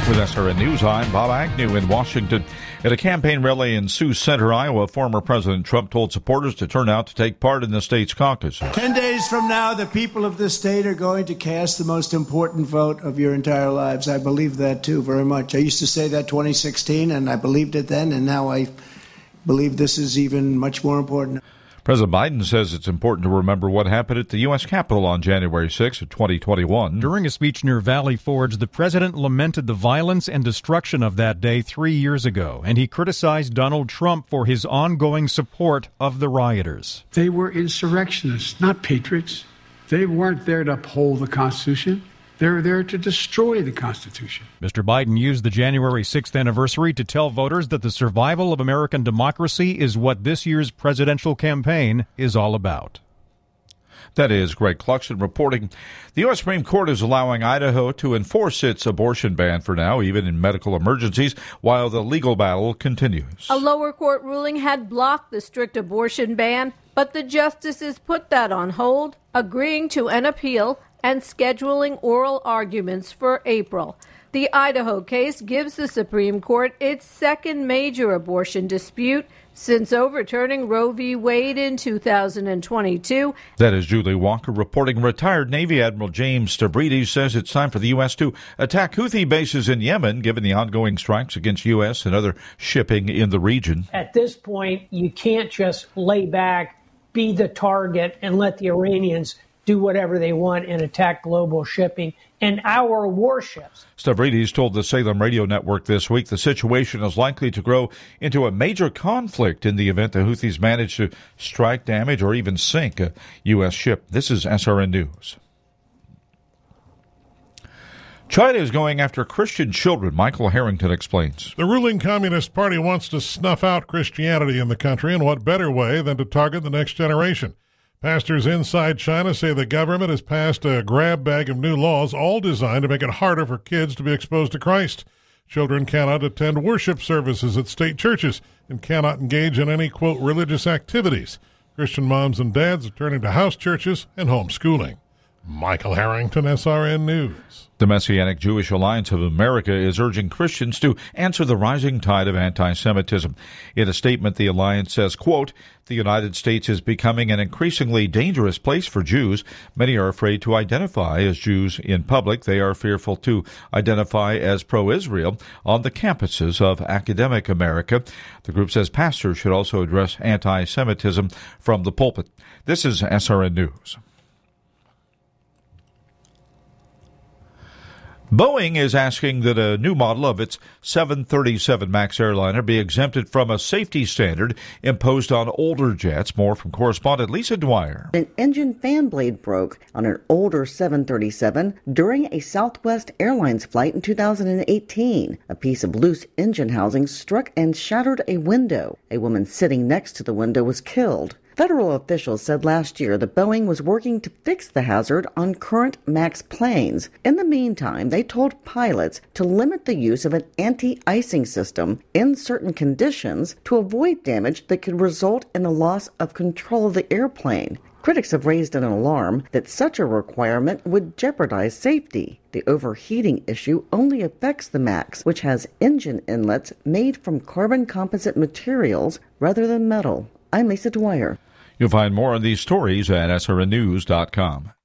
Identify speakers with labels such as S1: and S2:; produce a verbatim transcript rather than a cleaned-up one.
S1: With S R N News, I'm Bob Agnew in Washington. At a campaign rally in Sioux Center, Iowa, former President Trump told supporters to turn out to take part in the state's caucus.
S2: Ten days from now, the people of this state are going to cast the most important vote of your entire lives. I believe that, too, very much. I used to say that twenty sixteen, and I believed it then, and now I believe this is even much more important.
S1: President Biden says it's important to remember what happened at the U S Capitol on January sixth of twenty twenty-one.
S3: During a speech near Valley Forge, the president lamented the violence and destruction of that day three years ago, and he criticized Donald Trump for his ongoing support of the rioters.
S4: They were insurrectionists, not patriots. They weren't there to uphold the Constitution. They were there to destroy the Constitution.
S3: Mister Biden used the January sixth anniversary to tell voters that the survival of American democracy is what this year's presidential campaign is all about.
S1: That is Greg Cluxton reporting. The U S Supreme Court is allowing Idaho to enforce its abortion ban for now, even in medical emergencies, while the legal battle continues.
S5: A lower court ruling had blocked the strict abortion ban, but the justices put that on hold, agreeing to an appeal and scheduling oral arguments for April. The Idaho case gives the Supreme Court its second major abortion dispute since overturning Roe v. Wade in two thousand twenty-two.
S1: That is Julie Walker reporting. Retired Navy Admiral James Stavridis says it's time for the U S to attack Houthi bases in Yemen, given the ongoing strikes against U S and other shipping in the region.
S6: At this point, you can't just lay back, be the target, and let the Iranians do whatever they want and attack global shipping and our warships.
S1: Stavridis told the Salem radio network this week the situation is likely to grow into a major conflict in the event the Houthis manage to strike, damage, or even sink a U S ship. This is S R N News. China is going after Christian children. Michael Harrington explains.
S7: The ruling Communist Party wants to snuff out Christianity in the country, and what better way than to target the next generation? Pastors inside China say the government has passed a grab bag of new laws, all designed to make it harder for kids to be exposed to Christ. Children cannot attend worship services at state churches and cannot engage in any, quote, religious activities. Christian moms and dads are turning to house churches and homeschooling. Michael Harrington, S R N News.
S1: The Messianic Jewish Alliance of America is urging Christians to answer the rising tide of anti-Semitism. In a statement, the alliance says, quote, the United States is becoming an increasingly dangerous place for Jews. Many are afraid to identify as Jews in public. They are fearful to identify as pro-Israel on the campuses of academic America. The group says pastors should also address anti-Semitism from the pulpit. This is S R N News. Boeing is asking that a new model of its seven thirty-seven MAX airliner be exempted from a safety standard imposed on older jets. More from correspondent Lisa Dwyer.
S8: An engine fan blade broke on an older seven thirty-seven during a Southwest Airlines flight in two thousand eighteen. A piece of loose engine housing struck and shattered a window. A woman sitting next to the window was killed. Federal officials said last year that Boeing was working to fix the hazard on current MAX planes. In the meantime, they told pilots to limit the use of an anti-icing system in certain conditions to avoid damage that could result in the loss of control of the airplane. Critics have raised an alarm that such a requirement would jeopardize safety. The overheating issue only affects the MAX, which has engine inlets made from carbon composite materials rather than metal. I'm Lisa Dwyer.
S1: You'll find more on these stories at S R N news dot com.